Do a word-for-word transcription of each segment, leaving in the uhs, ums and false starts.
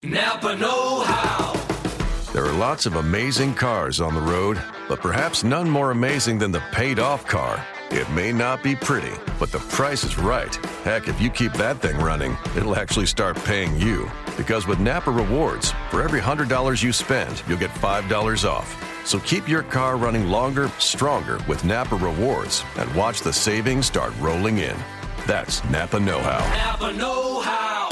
Napa know-how. There are lots of amazing cars on the road, but perhaps none more amazing than the paid-off car. It may not be pretty, but the price is right. Heck, if you keep that thing running, it'll actually start paying you. Because with Napa Rewards, for every one hundred dollars you spend, you'll get five dollars off. So keep your car running longer, stronger with Napa Rewards and watch the savings start rolling in. That's Napa know-how. Napa know-how.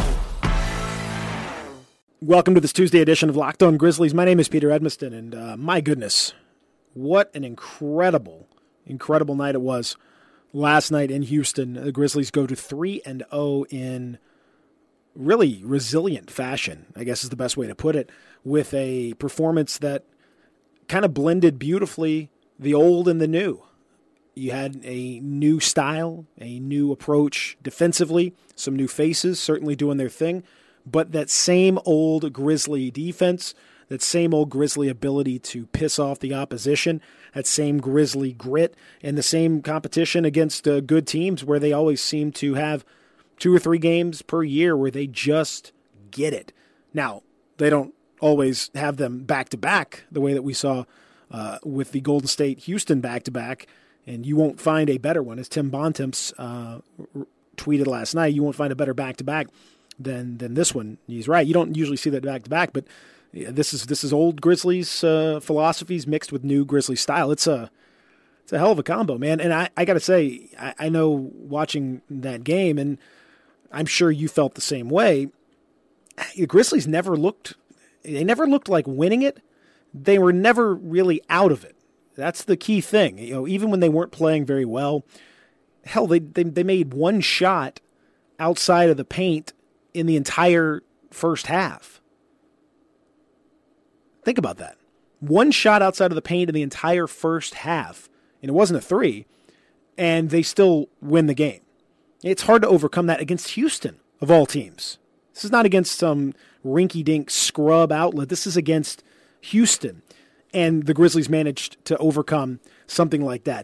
Welcome to this Tuesday edition of Locked On Grizzlies. My name is Peter Edmiston, and uh, my goodness, what an incredible, incredible night it was last night in Houston. The Grizzlies go to three and oh in really resilient fashion, I guess is the best way to put it, with a performance that kind of blended beautifully the old and the new. You had a new style, a new approach defensively, some new faces certainly doing their thing. But that same old Grizzly defense, that same old Grizzly ability to piss off the opposition, that same Grizzly grit, and the same competition against uh, good teams where they always seem to have two or three games per year where they just get it. Now, they don't always have them back-to-back the way that we saw uh, with the Golden State Houston back-to-back, and you won't find a better one. As Tim Bontemps uh, r- tweeted last night, you won't find a better back-to-back than than this one. He's right. You don't usually see that back to back, but this is this is old Grizzlies uh, philosophies mixed with new Grizzlies style. It's a it's a hell of a combo, man. And I, I got to say, I, I know watching that game, and I'm sure you felt the same way. The Grizzlies never looked they never looked like winning it. They were never really out of it. That's the key thing. You know, even when they weren't playing very well, hell, they they, they made one shot outside of the paint in the entire first half. Think about that. One shot outside of the paint in the entire first half, and it wasn't a three, and they still win the game. It's hard to overcome that against Houston, of all teams. This is not against some rinky-dink scrub outlet. This is against Houston, and the Grizzlies managed to overcome something like that.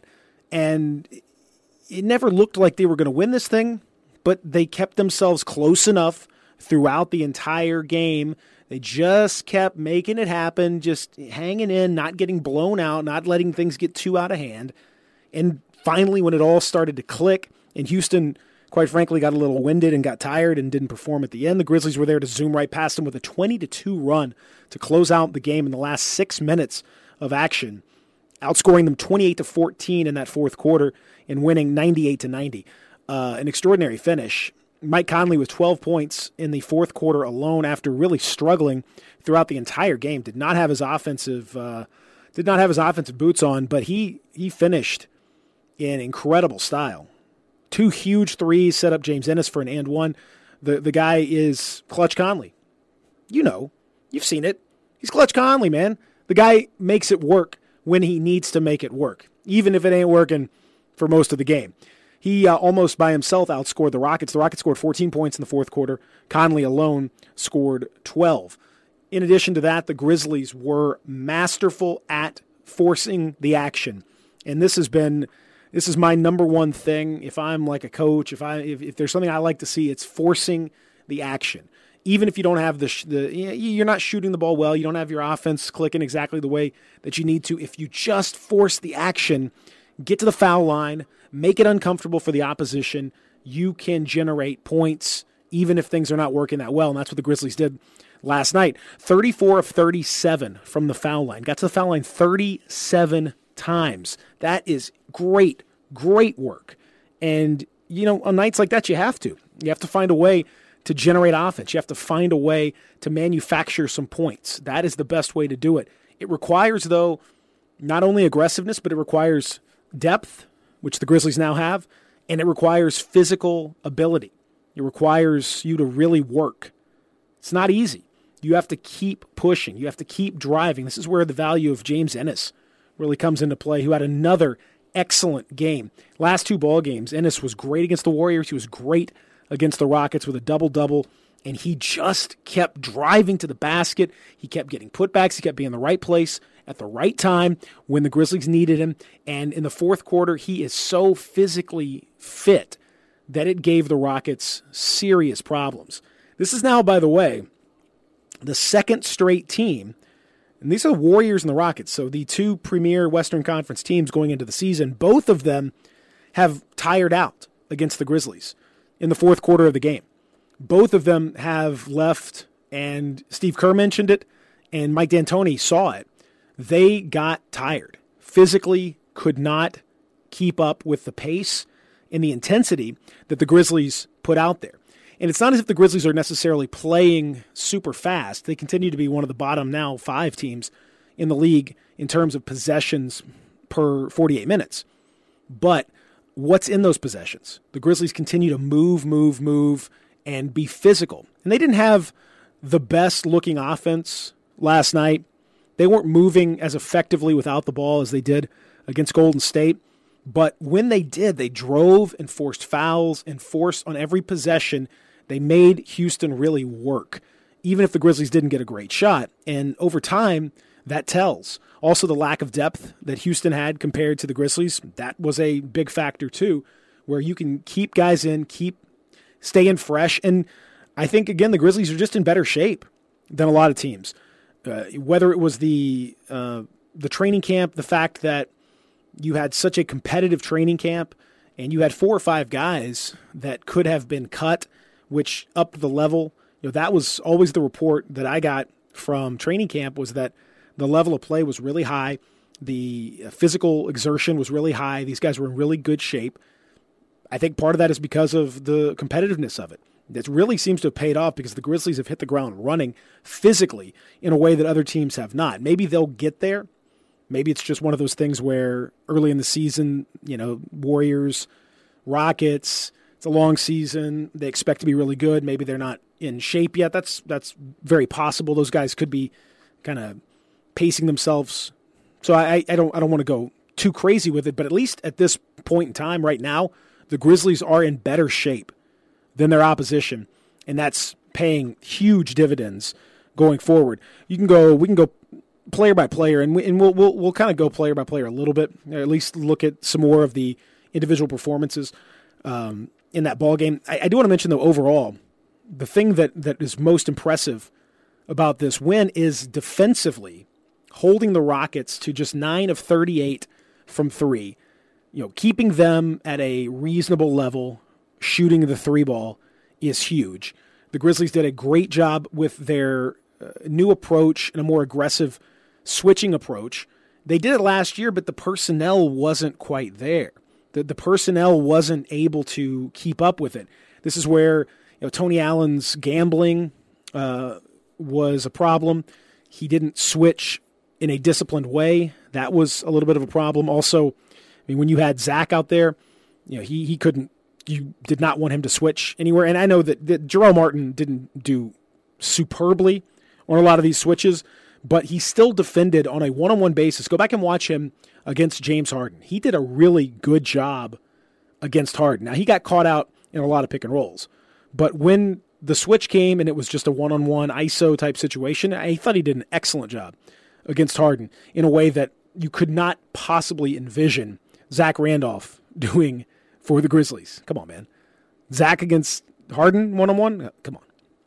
And it never looked like they were going to win this thing, but they kept themselves close enough throughout the entire game. They just kept making it happen, just hanging in, not getting blown out, not letting things get too out of hand. And finally, when it all started to click, and Houston, quite frankly, got a little winded and got tired and didn't perform at the end, the Grizzlies were there to zoom right past them with a twenty to two run to close out the game in the last six minutes of action, outscoring them twenty-eight to fourteen in that fourth quarter and winning ninety-eight to ninety. Uh, an extraordinary finish. Mike Conley with twelve points in the fourth quarter alone after really struggling throughout the entire game. Did not have his offensive uh, did not have his offensive boots on, but he he finished in incredible style. Two huge threes set up James Ennis for an and one. The the guy is Clutch Conley. You know, you've seen it. He's Clutch Conley, man. The guy makes it work when he needs to make it work, even if it ain't working for most of the game. He uh, almost by himself outscored the Rockets. The Rockets scored fourteen points in the fourth quarter. Conley alone scored twelve. In addition to that, the Grizzlies were masterful at forcing the action. And this has been, this is my number one thing. If I'm like a coach, if I if, if there's something I like to see, it's forcing the action. Even if you don't have the, the, you're not shooting the ball well, you don't have your offense clicking exactly the way that you need to. If you just force the action, get to the foul line, make it uncomfortable for the opposition, you can generate points even if things are not working that well, and that's what the Grizzlies did last night. thirty-four of thirty-seven from the foul line. Got to the foul line thirty-seven times. That is great, great work. And, you know, on nights like that, you have to. You have to find a way to generate offense. You have to find a way to manufacture some points. That is the best way to do it. It requires, though, not only aggressiveness, but it requires depth, which the Grizzlies now have, and it requires physical ability. It requires you to really work. It's not easy. You have to keep pushing. You have to keep driving. This is where the value of James Ennis really comes into play, who had another excellent game. Last two ball games, Ennis was great against the Warriors. He was great against the Rockets with a double-double, and he just kept driving to the basket. He kept getting putbacks. He kept being in the right place at the right time when the Grizzlies needed him. And in the fourth quarter, he is so physically fit that it gave the Rockets serious problems. This is now, by the way, the second straight team, and these are the Warriors and the Rockets, so the two premier Western Conference teams going into the season, both of them have tired out against the Grizzlies in the fourth quarter of the game. Both of them have left, and Steve Kerr mentioned it, and Mike D'Antoni saw it. They got tired. Physically could not keep up with the pace and the intensity that the Grizzlies put out there. And it's not as if the Grizzlies are necessarily playing super fast. They continue to be one of the bottom now five teams in the league in terms of possessions per forty-eight minutes. But what's in those possessions? The Grizzlies continue to move, move, move, and be physical. And they didn't have the best looking offense last night. They weren't moving as effectively without the ball as they did against Golden State. But when they did, they drove and forced fouls and forced on every possession. They made Houston really work, even if the Grizzlies didn't get a great shot. And over time, that tells. Also, the lack of depth that Houston had compared to the Grizzlies, that was a big factor too, where you can keep guys in, keep staying fresh. And I think, again, the Grizzlies are just in better shape than a lot of teams. Uh, whether it was the uh, the training camp, the fact that you had such a competitive training camp and you had four or five guys that could have been cut, which upped the level. You know, that was always the report that I got from training camp, was that the level of play was really high. The physical exertion was really high. These guys were in really good shape. I think part of that is because of the competitiveness of it. It really seems to have paid off because the Grizzlies have hit the ground running physically in a way that other teams have not. Maybe they'll get there. Maybe it's just one of those things where early in the season, you know, Warriors, Rockets, it's a long season. They expect to be really good. Maybe they're not in shape yet. That's that's very possible. Those guys could be kind of pacing themselves. So I, I don't I don't want to go too crazy with it, but at least at this point in time right now, the Grizzlies are in better shape than their opposition, and that's paying huge dividends going forward. You can go, we can go player by player, and, we, and we'll we'll we'll kind of go player by player a little bit, or at least look at some more of the individual performances um, in that ball game. I, I do want to mention, though, overall, the thing that that is most impressive about this win is defensively holding the Rockets to just nine of thirty-eight from three. You know, keeping them at a reasonable level, shooting the three ball is huge. The Grizzlies did a great job with their uh, new approach and a more aggressive switching approach. They did it last year, but the personnel wasn't quite there. The, the personnel wasn't able to keep up with it. This is where, you know, Tony Allen's gambling uh, was a problem. He didn't switch in a disciplined way. That was a little bit of a problem. Also, I mean, when you had Zach out there, you know, he he couldn't. You did not want him to switch anywhere. And I know that, that Jerome Martin didn't do superbly on a lot of these switches, but he still defended on a one-on-one basis. Go back and watch him against James Harden. He did a really good job against Harden. Now, he got caught out in a lot of pick and rolls, but when the switch came and it was just a one-on-one I S O type situation, I thought he did an excellent job against Harden in a way that you could not possibly envision Zach Randolph doing for the Grizzlies. Come on, man. Zach against Harden one-on-one? Come on.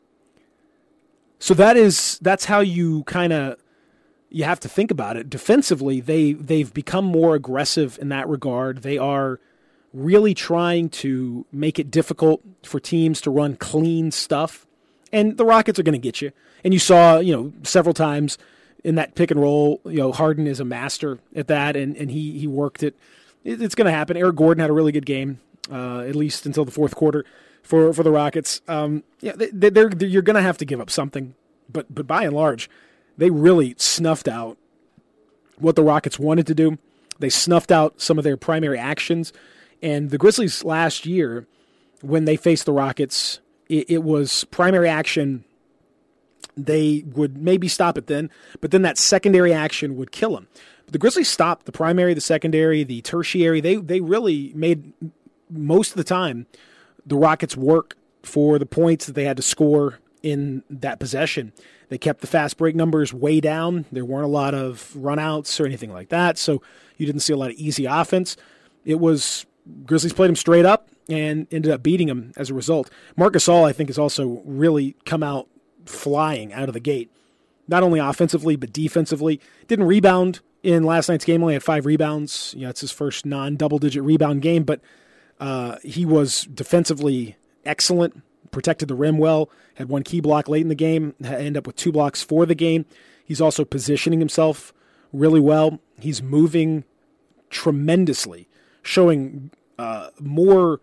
So that is that's how you kind of you have to think about it. Defensively, they they've become more aggressive in that regard. They are really trying to make it difficult for teams to run clean stuff. And the Rockets are going to get you. And you saw, you know, several times in that pick and roll, you know, Harden is a master at that, and, and he he worked it. It's going to happen. Eric Gordon had a really good game, uh, at least until the fourth quarter for, for the Rockets. Um, yeah, they, they're, they're, you're going to have to give up something, but but by and large, they really snuffed out what the Rockets wanted to do. They snuffed out some of their primary actions, and the Grizzlies last year, when they faced the Rockets, it, it was primary action. They would maybe stop it then, but then that secondary action would kill them. The Grizzlies stopped the primary, the secondary, the tertiary. They they really made, most of the time, the Rockets work for the points that they had to score in that possession. They kept the fast break numbers way down. There weren't a lot of runouts or anything like that, so you didn't see a lot of easy offense. It was, Grizzlies played them straight up and ended up beating them as a result. Marc Gasol, I think, has also really come out flying out of the gate, not only offensively but defensively. Didn't rebound in last night's game, only had five rebounds. You know, it's his first non-double-digit rebound game, but uh, he was defensively excellent, protected the rim well, had one key block late in the game, ended up with two blocks for the game. He's also positioning himself really well. He's moving tremendously, showing uh, more,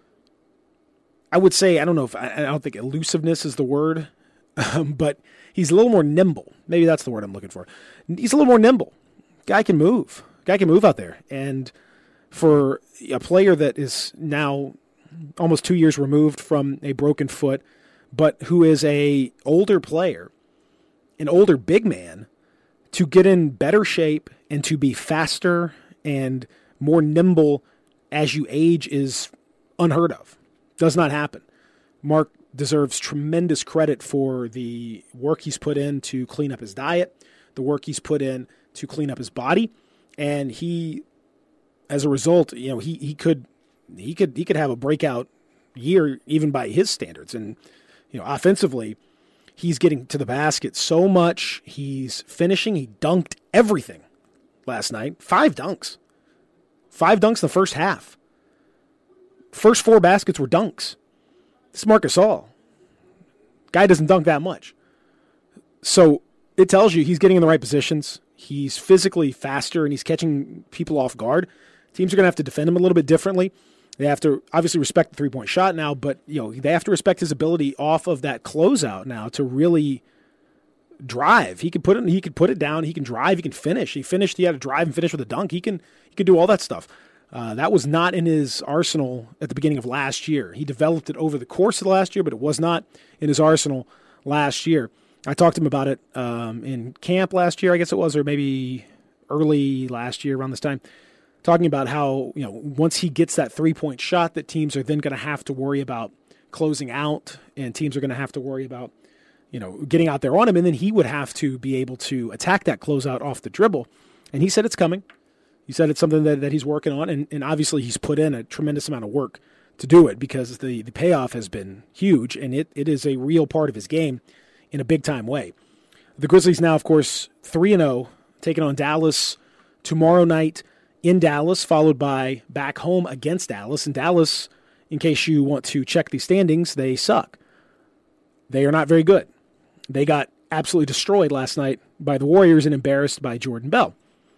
I would say, I don't know if, I, I don't think elusiveness is the word, um, but he's a little more nimble. Maybe that's the word I'm looking for. He's a little more nimble. Guy can move. Guy can move out there. And for a player that is now almost two years removed from a broken foot, but who is a older player, an older big man, to get in better shape and to be faster and more nimble as you age is unheard of. Does not happen. Mark deserves tremendous credit for the work he's put in to clean up his diet, the work he's put in to clean up his body, and he, as a result, you know, he he could he could he could have a breakout year even by his standards. And you know, offensively, he's getting to the basket so much. He's finishing. He dunked everything last night. Five dunks. Five dunks in the first half. First four baskets were dunks. This is Marc Gasol. Guy doesn't dunk that much. So it tells you he's getting in the right positions. He's physically faster, and he's catching people off guard. Teams are going to have to defend him a little bit differently. They have to obviously respect the three-point shot now, but you know they have to respect his ability off of that closeout now to really drive. He could put it. He could put it down. He can drive. He can finish. He finished. He had to drive and finish with a dunk. He can. He can do all that stuff. Uh, that was not in his arsenal at the beginning of last year. He developed it over the course of the last year, but it was not in his arsenal last year. I talked to him about it um, in camp last year, I guess it was, or maybe early last year around this time, talking about how, you know, once he gets that three-point shot, that teams are then going to have to worry about closing out, and teams are going to have to worry about, you know, getting out there on him, and then he would have to be able to attack that closeout off the dribble. And he said it's coming. He said it's something that, that he's working on, and, and obviously he's put in a tremendous amount of work to do it because the, the payoff has been huge, and it, it is a real part of his game in a big-time way. The Grizzlies now, of course, three and oh, taking on Dallas tomorrow night in Dallas, followed by back home against Dallas. And Dallas, in case you want to check the standings, they suck. They are not very good. They got absolutely destroyed last night by the Warriors and embarrassed by Jordan Bell.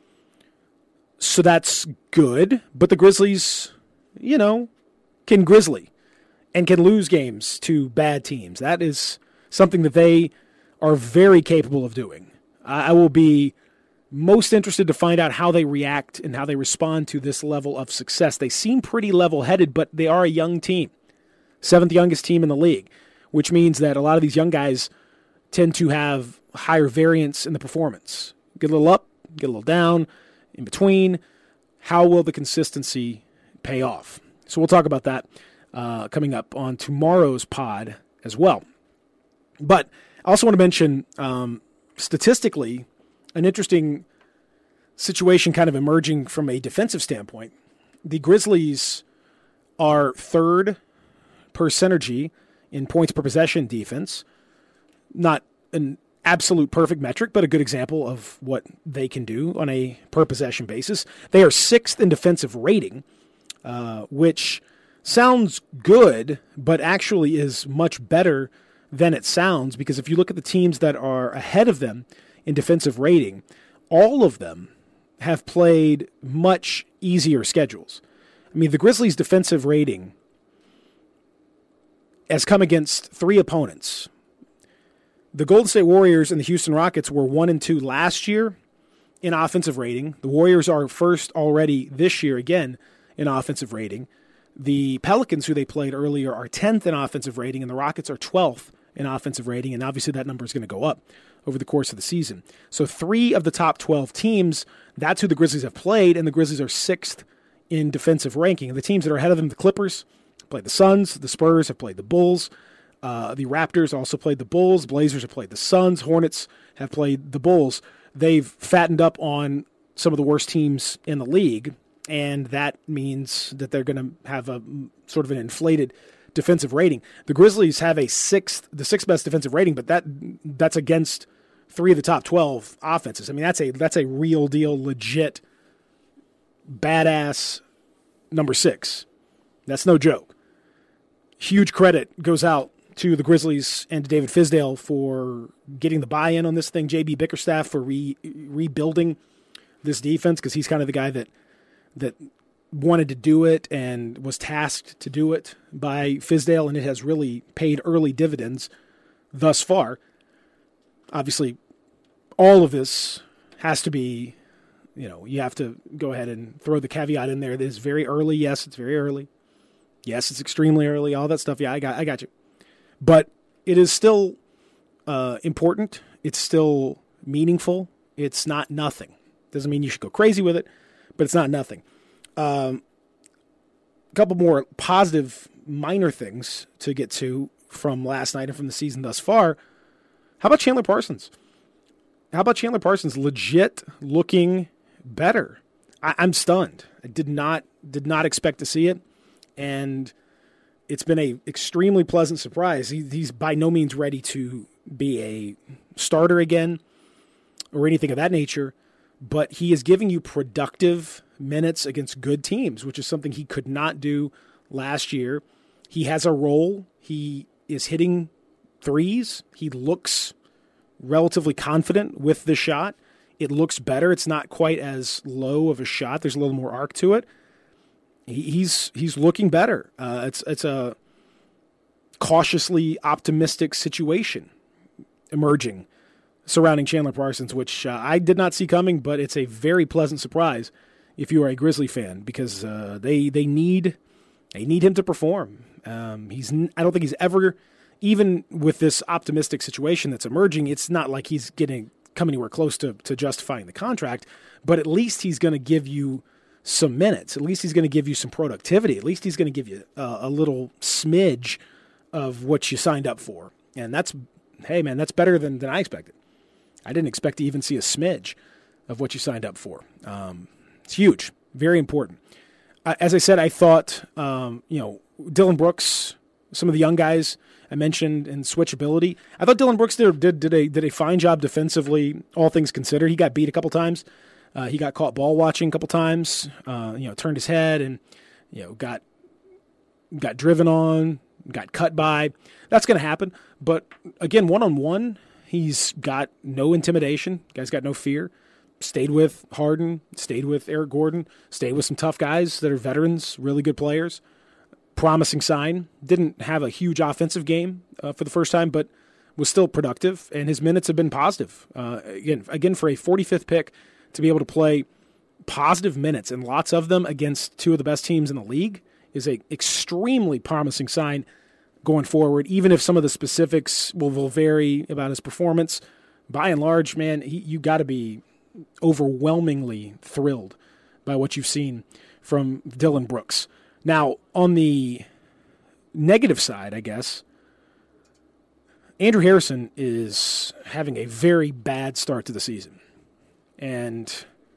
So that's good, but the Grizzlies, you know, can grizzly and can lose games to bad teams. That is something that they are very capable of doing. I will be most interested to find out how they react and how they respond to this level of success. They seem pretty level-headed, but they are a young team, seventh youngest team in the league, which means that a lot of these young guys tend to have higher variance in the performance. Get a little up, get a little down, in between. How will the consistency pay off? So we'll talk about that uh, coming up on tomorrow's pod as well. But I also want to mention, um, statistically, an interesting situation kind of emerging from a defensive standpoint. The Grizzlies are third per synergy in points per possession defense. Not an absolute perfect metric, but a good example of what they can do on a per possession basis. They are sixth in defensive rating, uh, which sounds good, but actually is much better than it sounds, because if you look at the teams that are ahead of them in defensive rating, all of them have played much easier schedules. I mean, the Grizzlies' defensive rating has come against three opponents. The Golden State Warriors and the Houston Rockets were one and two last year in offensive rating. The Warriors are first already this year again in offensive rating. The Pelicans, who they played earlier, are tenth in offensive rating, and the Rockets are twelfth in offensive rating, and obviously that number is going to go up over the course of the season. So three of the top twelve teams, that's who the Grizzlies have played, and the Grizzlies are sixth in defensive ranking. And the teams that are ahead of them, the Clippers, played the Suns, the Spurs have played the Bulls, uh, the Raptors also played the Bulls, Blazers have played the Suns, Hornets have played the Bulls. They've fattened up on some of the worst teams in the league, and that means that they're going to have a sort of an inflated defensive rating. The Grizzlies have a sixth, the sixth best defensive rating, but that that's against three of the top twelve offenses. I mean, that's a that's a real deal, legit, badass number six. That's no joke. Huge credit goes out to the Grizzlies and to David Fizdale for getting the buy-in on this thing. J B Bickerstaff for re, rebuilding this defense, because he's kind of the guy that that wanted to do it and was tasked to do it by Fizdale, and it has really paid early dividends thus far. Obviously, all of this has to be, you know, you have to go ahead and throw the caveat in there. It is very early. Yes, it's very early. Yes, it's extremely early. All that stuff. Yeah, I got, I got you. But it is still uh, important. It's still meaningful. It's not nothing. Doesn't mean you should go crazy with it, but it's not nothing. Um, a couple more positive minor things to get to from last night and from the season thus far. How about Chandler Parsons? How about Chandler Parsons legit looking better? I, I'm stunned. I did not did not expect to see it, and it's been a extremely pleasant surprise. He, he's by no means ready to be a starter again or anything of that nature, but he is giving you productive minutes against good teams, which is something he could not do last year. He has a role. He is hitting threes. He looks relatively confident with the shot. It looks better. It's not quite as low of a shot. There's a little more arc to it. He, he's he's looking better. Uh, it's it's a cautiously optimistic situation emerging surrounding Chandler Parsons, which uh, I did not see coming, but it's a very pleasant surprise if you are a Grizzly fan, because uh, they they need they need him to perform. Um, he's I don't think he's ever, even with this optimistic situation that's emerging, it's not like he's getting come anywhere close to, to justifying the contract, but at least he's going to give you some minutes. At least he's going to give you some productivity. At least he's going to give you a, a little smidge of what you signed up for. And that's, hey man, that's better than, than I expected. I didn't expect to even see a smidge of what you signed up for. Um, it's huge, very important. Uh, as I said, I thought, um, you know, Dillon Brooks, some of the young guys I mentioned in switchability. I thought Dillon Brooks did, did, did, a, did a fine job defensively, all things considered. He got beat a couple times. Uh, he got caught ball watching a couple times, uh, you know, turned his head and, you know, got got driven on, got cut by. That's going to happen. But, again, one-on-one, he's got no intimidation. Guy's got no fear. Stayed with Harden, stayed with Eric Gordon, stayed with some tough guys that are veterans, really good players. Promising sign. Didn't have a huge offensive game uh, for the first time, but was still productive, and his minutes have been positive. Uh, again, again, for a forty-fifth pick to be able to play positive minutes, and lots of them against two of the best teams in the league, is a extremely promising sign going forward, even if some of the specifics will, will vary about his performance. By and large, man, he, you got to be overwhelmingly thrilled by what you've seen from Dillon Brooks. Now, on the negative side, I guess, Andrew Harrison is having a very bad start to the season. And,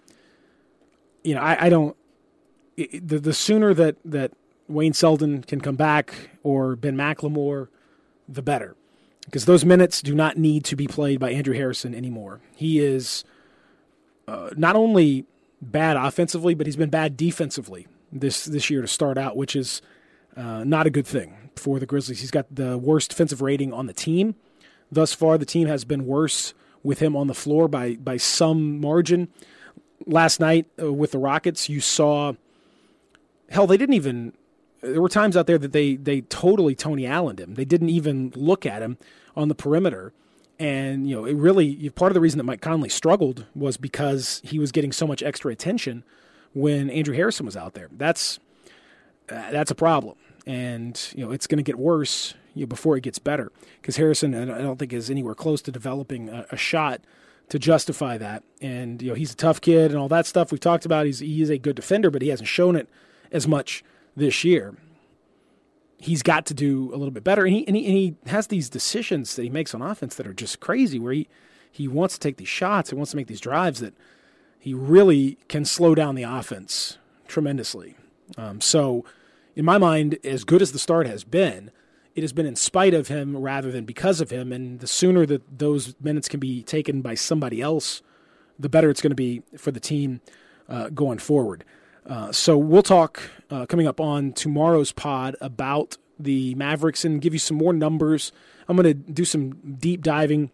you know, I, I don't it, – the, the sooner that, that Wayne Selden can come back or Ben McLemore, the better. Because those minutes do not need to be played by Andrew Harrison anymore. He is uh, not only bad offensively, but he's been bad defensively this this year to start out, which is uh, not a good thing for the Grizzlies. He's got the worst defensive rating on the team. Thus far, the team has been worse with him on the floor by, by some margin. Last night uh, with the Rockets, you saw, hell, they didn't even, there were times out there that they, they totally Tony Allen'd him. They didn't even look at him on the perimeter. And, you know, it really, part of the reason that Mike Conley struggled was because he was getting so much extra attention when Andrew Harrison was out there. That's uh, that's a problem. And, you know, it's going to get worse you know, before it gets better, because Harrison, I don't think, is anywhere close to developing a, a shot to justify that. And, you know, he's a tough kid and all that stuff we've talked about. He's, he is a good defender, but he hasn't shown it as much this year. He's got to do a little bit better. And he, and he, and he has these decisions that he makes on offense that are just crazy, where he, he wants to take these shots, he wants to make these drives that he really can slow down the offense tremendously. Um, so, in my mind, as good as the start has been, it has been in spite of him rather than because of him. And the sooner that those minutes can be taken by somebody else, the better it's going to be for the team uh, going forward. Uh, so we'll talk uh, coming up on tomorrow's pod about the Mavericks and give you some more numbers. I'm going to do some deep diving,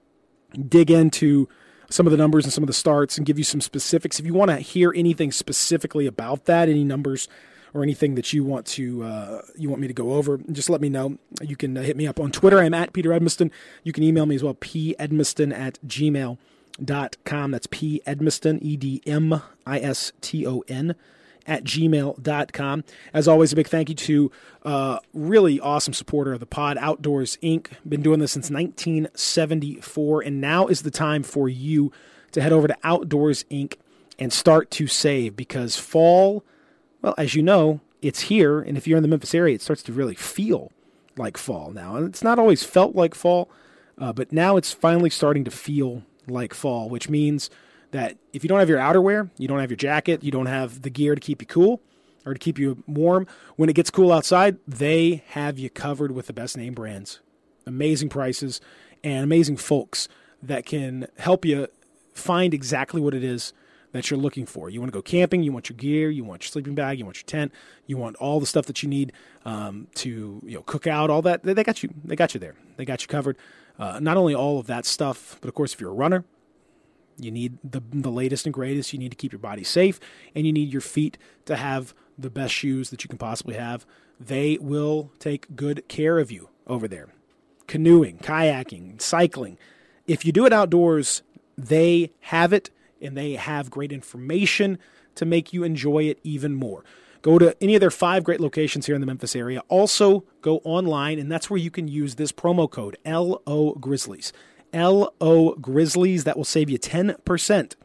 dig into some of the numbers and some of the starts and give you some specifics. If you want to hear anything specifically about that, any numbers or anything that you want to uh, you want me to go over, just let me know. You can uh, hit me up on Twitter. I'm at Peter Edmiston. You can email me as well, p edmiston at gmail dot com. That's P Edmiston, E D M I S T O N, at gmail dot com. As always, a big thank you to uh, really awesome supporter of the pod, Outdoors Incorporated. Been doing this since nineteen seventy-four, and now is the time for you to head over to Outdoors Incorporated and start to save, because fall, well, as you know, it's here, and if you're in the Memphis area, it starts to really feel like fall now. And it's not always felt like fall, uh, but now it's finally starting to feel like fall, which means that if you don't have your outerwear, you don't have your jacket, you don't have the gear to keep you cool or to keep you warm, when it gets cool outside, they have you covered with the best name brands. Amazing prices and amazing folks that can help you find exactly what it is that you're looking for. You want to go camping, you want your gear, you want your sleeping bag, you want your tent, you want all the stuff that you need um, to you know cook out, all that. They, they got you. They got you there. They got you covered. Uh, not only all of that stuff, but of course, if you're a runner, you need the the latest and greatest. You need to keep your body safe, and you need your feet to have the best shoes that you can possibly have. They will take good care of you over there. Canoeing, kayaking, cycling. If you do it outdoors, they have it, and they have great information to make you enjoy it even more. Go to any of their five great locations here in the Memphis area. Also, go online, and that's where you can use this promo code, L O Grizzlies. L O Grizzlies. That will save you ten percent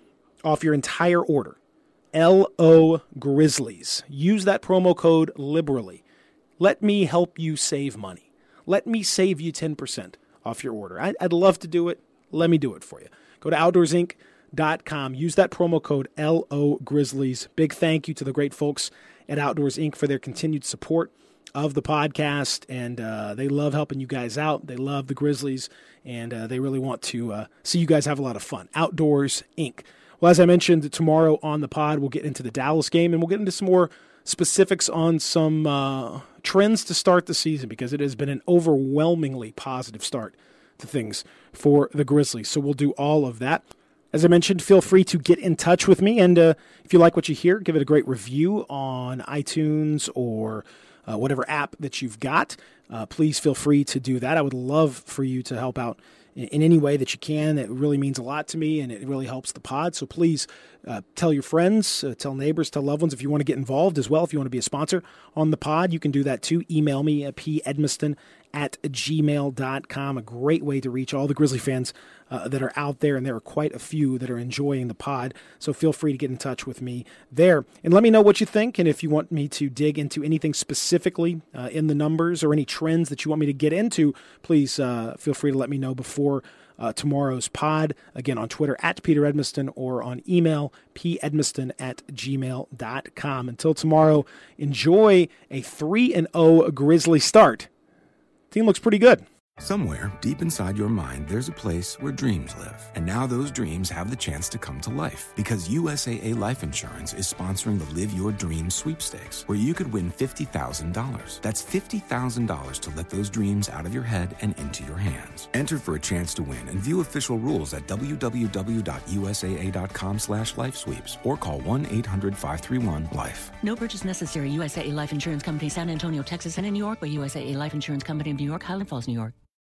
off your entire order. L O Grizzlies. Use that promo code liberally. Let me help you save money. Let me save you ten percent off your order. I, I'd love to do it. Let me do it for you. Go to outdoors inc dot com. Use that promo code L O Grizzlies. Big thank you to the great folks at Outdoors Incorporated for their continued support of the podcast, and uh, they love helping you guys out. They love the Grizzlies, and uh, they really want to uh, see you guys have a lot of fun. Outdoors Incorporated. Well, as I mentioned, tomorrow on the pod, we'll get into the Dallas game, and we'll get into some more specifics on some uh, trends to start the season, because it has been an overwhelmingly positive start to things for the Grizzlies. So we'll do all of that. As I mentioned, feel free to get in touch with me, and uh, if you like what you hear, give it a great review on iTunes or uh, whatever app that you've got. Uh, please feel free to do that. I would love for you to help out in, in any way that you can. It really means a lot to me, and it really helps the pod. So please uh, tell your friends, uh, tell neighbors, tell loved ones if you want to get involved as well. If you want to be a sponsor on the pod, you can do that too. Email me at p edmiston at gmail dot com. A great way to reach all the Grizzly fans uh, that are out there, and there are quite a few that are enjoying the pod. So feel free to get in touch with me there. And let me know what you think, and if you want me to dig into anything specifically uh, in the numbers or any trends that you want me to get into, please uh, feel free to let me know before uh, tomorrow's pod. Again, on Twitter, at Peter Edmiston, or on email, p edmiston at gmail dot com. Until tomorrow, enjoy a three and oh Grizzly start. Team looks pretty good. Somewhere deep inside your mind, there's a place where dreams live. And now those dreams have the chance to come to life, because U S A A Life Insurance is sponsoring the Live Your Dreams sweepstakes, where you could win fifty thousand dollars. That's fifty thousand dollars to let those dreams out of your head and into your hands. Enter for a chance to win and view official rules at w w w dot u s a a dot com slash life sweeps or call one eight hundred five three one life. No purchase necessary. U S A A Life Insurance Company, San Antonio, Texas, and in New York, by U S A A Life Insurance Company of New York, Highland Falls, New York.